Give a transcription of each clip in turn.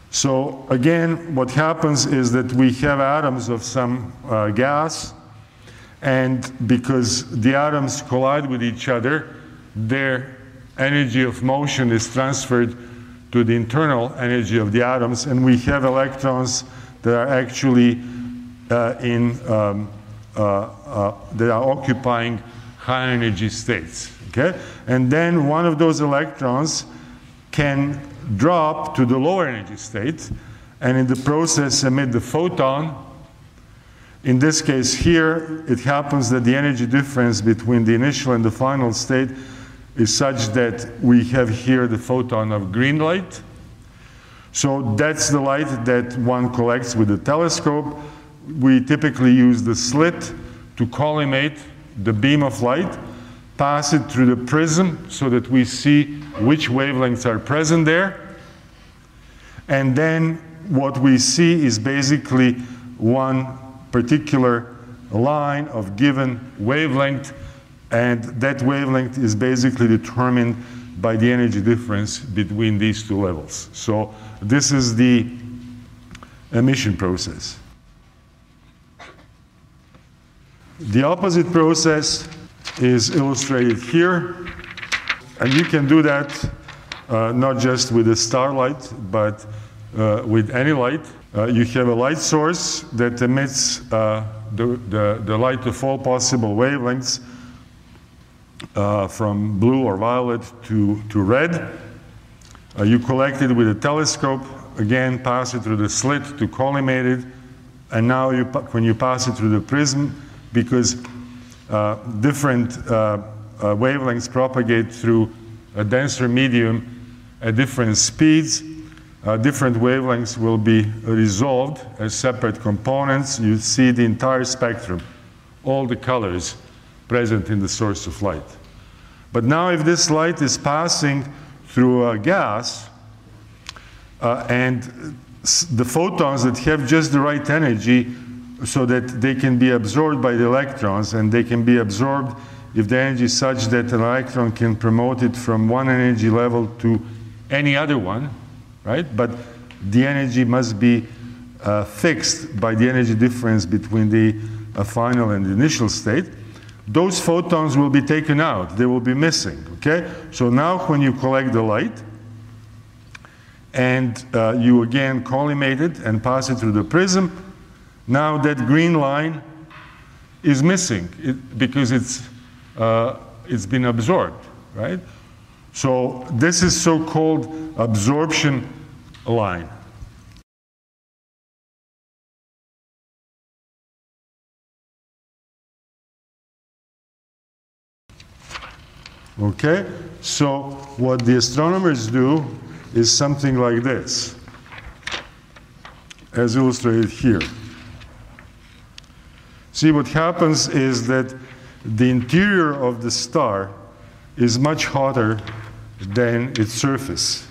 So again, what happens is that we have atoms of some gas, and because the atoms collide with each other, their energy of motion is transferred to the internal energy of the atoms, and we have electrons that are actually that are occupying high energy states. Okay? And then one of those electrons can drop to the lower energy state, and in the process emit the photon. In this case here, it happens that the energy difference between the initial and the final state is such that we have here the photon of green light. So that's the light that one collects with a telescope. We typically use the slit to collimate the beam of light, pass it through the prism so that we see which wavelengths are present there. And then what we see is basically one particular line of given wavelength, and that wavelength is basically determined by the energy difference between these two levels. So this is the emission process. The opposite process is illustrated here, and you can do that not just with a starlight, but with any light. You have a light source that emits the light of all possible wavelengths, from blue or violet to red. You collect it with a telescope, again pass it through the slit to collimate it, and now when you pass it through the prism, because different wavelengths propagate through a denser medium at different speeds, different wavelengths will be resolved as separate components. You see the entire spectrum, all the colors present in the source of light. But now if this light is passing through a gas, and the photons that have just the right energy so that they can be absorbed by the electrons, and they can be absorbed if the energy is such that an electron can promote it from one energy level to any other one, right? But the energy must be fixed by the energy difference between the final and the initial state. Those photons will be taken out. They will be missing, okay? So now when you collect the light, and you again collimate it and pass it through the prism, now that green line is missing because it's been absorbed, right? So this is so-called absorption line. Okay, so what the astronomers do is something like this, as illustrated here. See, what happens is that the interior of the star is much hotter than its surface,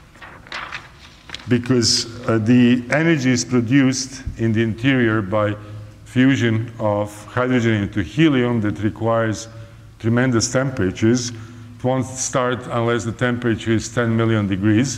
because the energy is produced in the interior by fusion of hydrogen into helium that requires tremendous temperatures. It won't start unless the temperature is 10 million degrees.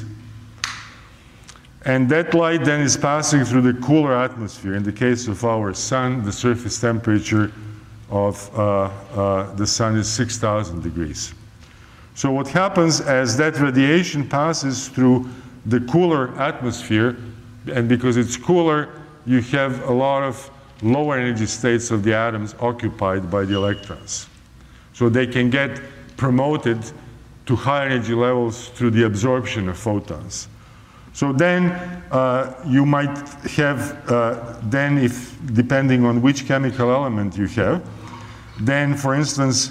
And that light then is passing through the cooler atmosphere. In the case of our sun, the surface temperature of the sun is 6,000 degrees. So what happens as that radiation passes through the cooler atmosphere, and because it's cooler, you have a lot of lower energy states of the atoms occupied by the electrons. So they can get promoted to high energy levels through the absorption of photons. So then you might have, then if, depending on which chemical element you have, then for instance,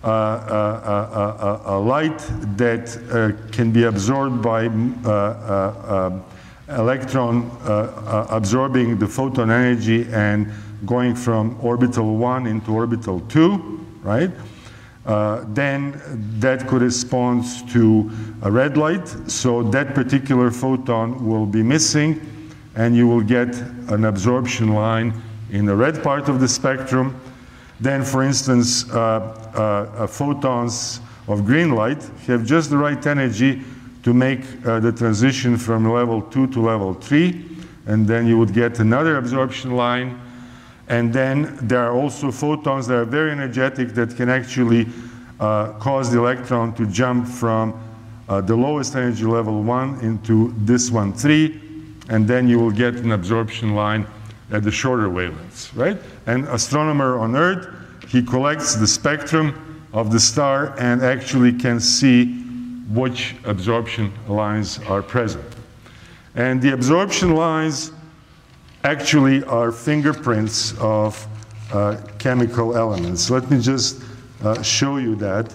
a light that can be absorbed by electron absorbing the photon energy and going from orbital 1 into orbital 2, right? Then that corresponds to a red light, so that particular photon will be missing, and you will get an absorption line in the red part of the spectrum. Then, for instance, photons of green light have just the right energy to to make the transition from level 2 to level 3, and then you would get another absorption line. And then there are also photons that are very energetic that can actually cause the electron to jump from the lowest energy level 1 into this one 3, and then you will get an absorption line at the shorter wavelengths, right? And astronomer on Earth, he collects the spectrum of the star and actually can see which absorption lines are present. And the absorption lines actually are fingerprints of chemical elements. Let me just show you that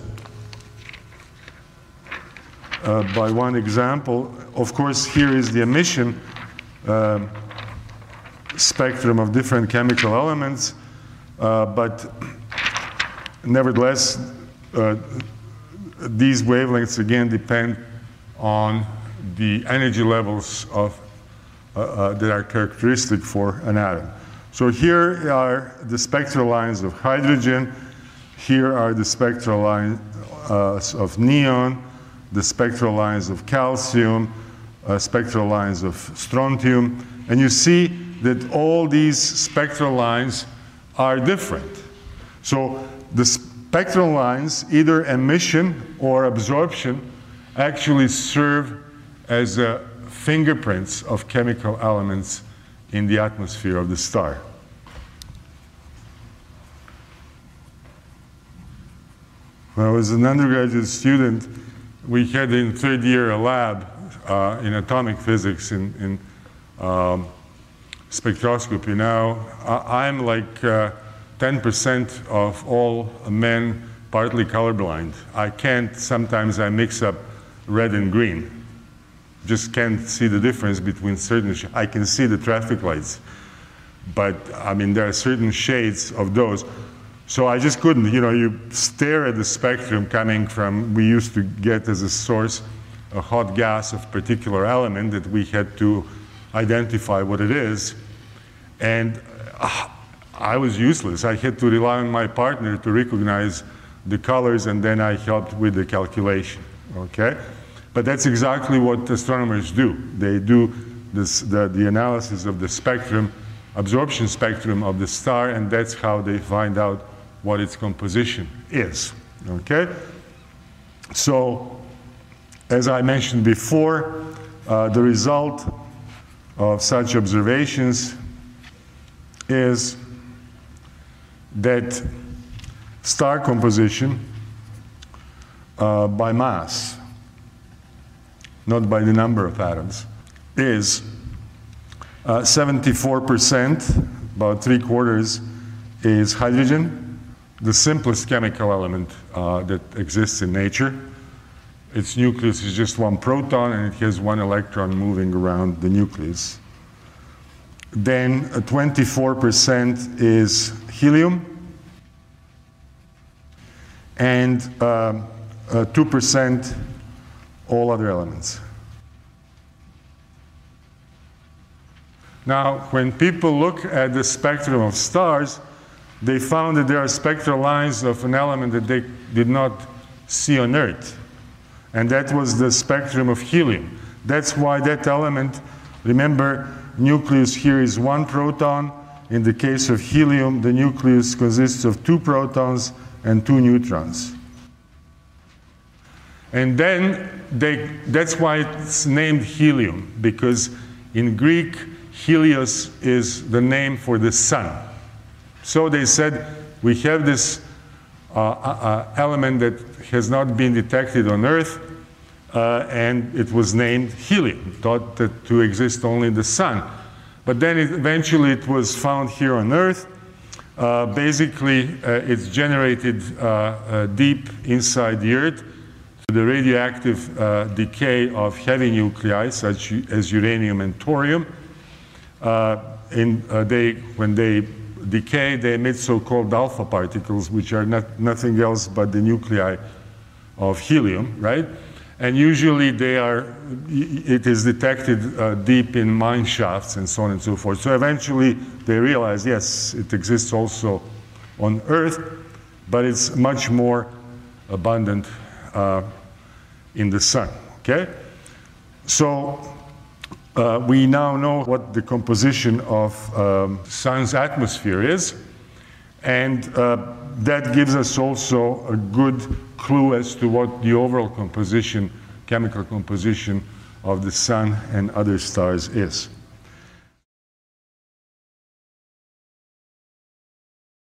by one example. Of course, here is the emission spectrum of different chemical elements, but nevertheless, these wavelengths again depend on the energy levels of that are characteristic for an atom. So here are the spectral lines of hydrogen. Here are the spectral lines of neon, the spectral lines of calcium, spectral lines of strontium. And you see that all these spectral lines are different. So the spectral lines, either emission or absorption, actually serve as fingerprints of chemical elements in the atmosphere of the star. When I was an undergraduate student, we had in third year a lab in atomic physics in spectroscopy. Now, I'm like 10% of all men partly colorblind. I can't, sometimes I mix up red and green. Just can't see the difference between certain, I can see the traffic lights, but I mean, there are certain shades of those. So I just couldn't, you know, you stare at the spectrum coming from, we used to get as a source a hot gas of particular element that we had to identify what it is. And I was useless. I had to rely on my partner to recognize the colors, and then I helped with the calculation, okay? But that's exactly what astronomers do. They do this, the analysis of the spectrum, absorption spectrum of the star, and that's how they find out what its composition is, okay? So, as I mentioned before, the result of such observations is that star composition by mass, not by the number of atoms, is 74%, about 3/4, is hydrogen, the simplest chemical element that exists in nature. Its nucleus is just one proton, and it has one electron moving around the nucleus. Then 24% is helium, and 2% all other elements. Now, when people look at the spectrum of stars, they found that there are spectral lines of an element that they did not see on Earth. And that was the spectrum of helium. That's why that element, remember, nucleus here is one proton. In the case of helium, the nucleus consists of 2 protons and 2 neutrons. And then that's why it's named helium, because in Greek, Helios is the name for the sun. So they said, we have this element that has not been detected on Earth, and it was named helium, thought that to exist only in the sun. But then eventually it was found here on Earth. Basically, it's generated deep inside the Earth through the radioactive decay of heavy nuclei, such as uranium and thorium. When they decay, they emit so-called alpha particles, which are nothing else but the nuclei of helium, right? And usually it is detected deep in mine shafts and so on and so forth. So eventually they realize, yes, it exists also on Earth, but it's much more abundant in the sun, okay? So we now know what the composition of Sun's atmosphere is, and that gives us also a good clue as to what the overall composition, chemical composition of the Sun and other stars is.